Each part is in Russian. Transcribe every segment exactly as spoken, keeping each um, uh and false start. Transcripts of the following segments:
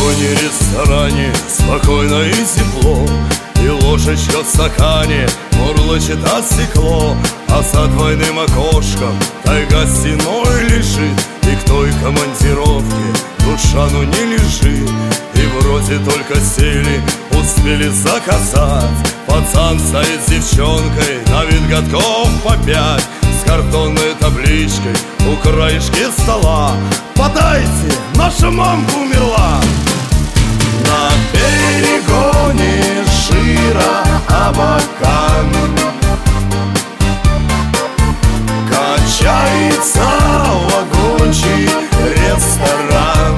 вагоне-ресторане спокойно и тепло, и ложечка в стакане мурлычет от стекло. А за двойным окошком тайга стеной лежит, и к той командировке душа ну не лежит. И вроде только сели, успели заказать. Пацан стоит с девчонкой, на вид годков по пять, с картонной табличкой у краешки стола: подайте, наша мамка умерла. На перегоне жира Абакан качается вагончик ресторан.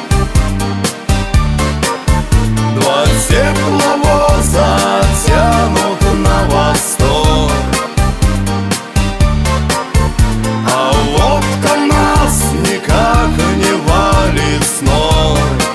Два тепловоза тянут на восток, а водка нас никак не валит с ног.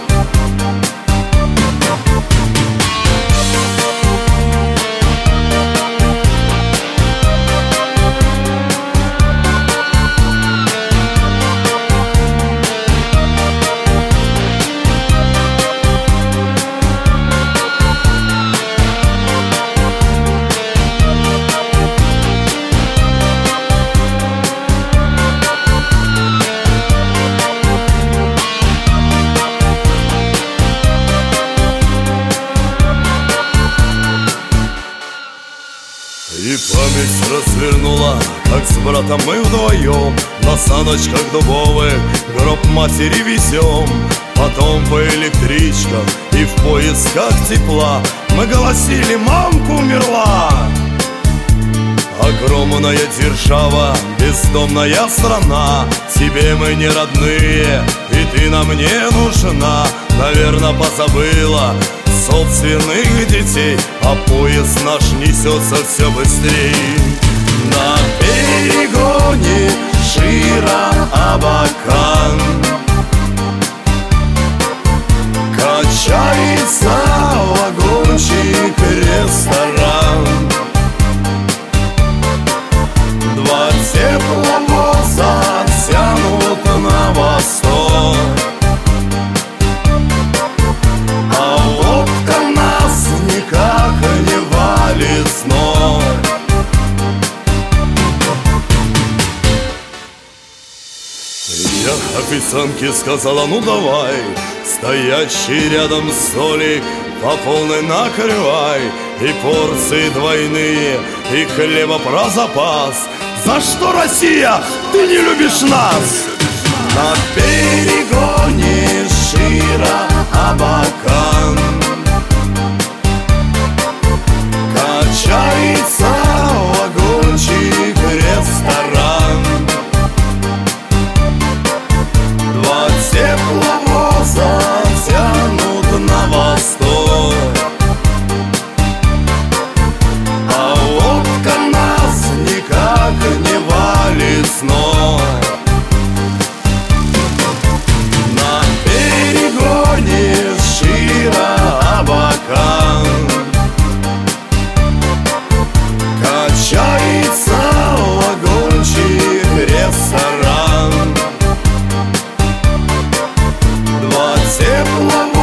И память развернула, как с братом мы вдвоем на саночках дубовых гроб матери везем. Потом по электричкам и в поисках тепла мы голосили: мамка умерла. Огромная держава, бездомная страна, тебе мы не родные, и ты нам не нужна. Наверно, позабыла собственных детей, а поезд наш несется все быстрее. На перегоне жира Абакан качается вагончик ресторан. Два тепловоза тянут на восток, а водка нас никак не валит с ног. Я официантке сказала: ну давай, стоящий рядом столик по полной накрывай, и порции двойные, и хлеба про запас. За что, Россия, ты не любишь нас? На перегоне жира Абакан качается вагончик ресторан. Два тепловоза тянут на восток, а водка нас никак не валит с ног. На перегоне жира Абакан качается вагончик ресторан. Два тепловоза